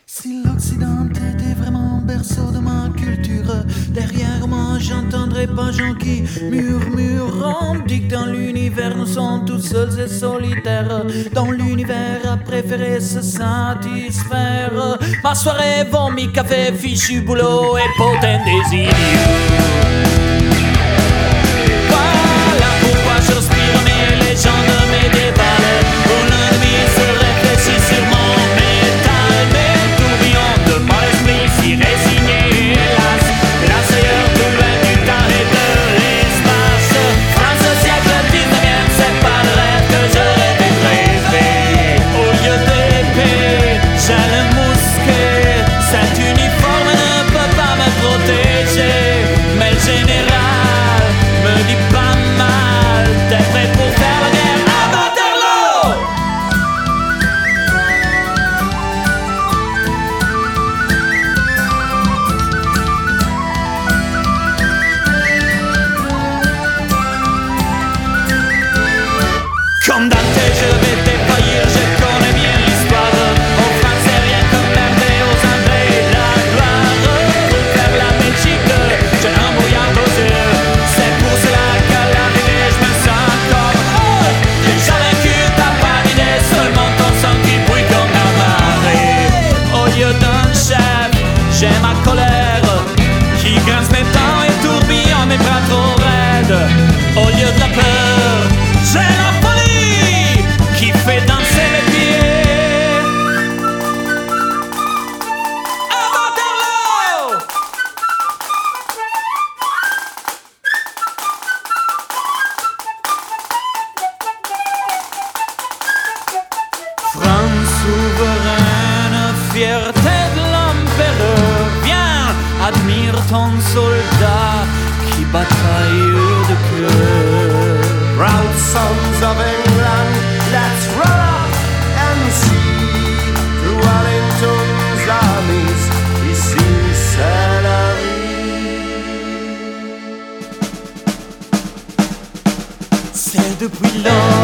Si l'Occident était vraiment berceau de ma culture, derrière moi j'entendrais pas gens qui murmurent. On dit que dans l'univers nous sommes tous seuls et solitaires. Dans l'univers à préférer se satisfaire. Ma soirée, vomi, café, fichu, boulot et potin des idiots. Voilà pourquoi j'inspire mes légendes, mes débats. Pour l'ennemi se réfléchit sur mon métal. Mes tourbillons de mon esprit si résigné, hélas. Hélas ailleurs, plus loin du temps et de l'espace. France siècle 19e, c'est pas le rêve que j'aurais dû rêver. Au lieu de l'épée, j'ai le mousquet. Cet uniforme ne peut pas me protéger. Mais le général me dit pas mal. T'es prêt pour faire la guerre à Waterloo? Comme Dante, je vais défaillir, je connais bien l'histoire. Aux Français, rien que merder, aux Anglais, la gloire. Refaire la Belgique, j'ai un brouillard aux yeux. C'est pour cela qu'à l'arrivée, je me sens comme déjà vaincu, t'as pas d'idée, seulement ton sang qui brûle comme la marée. Au lieu d'un chef, j'ai ma colère qui grince mes dents et tourbillonne mes bras trop raides. Au lieu de la peur, j'ai la folie qui fait danser mes pieds. À Waterloo! France souveraine, fierté de l'empereur, viens, admire ton soldat qui bataille de cœur. Proud sons of England, let's run up and see. Through Wellington's armies, ici c'est la vie. C'est depuis lors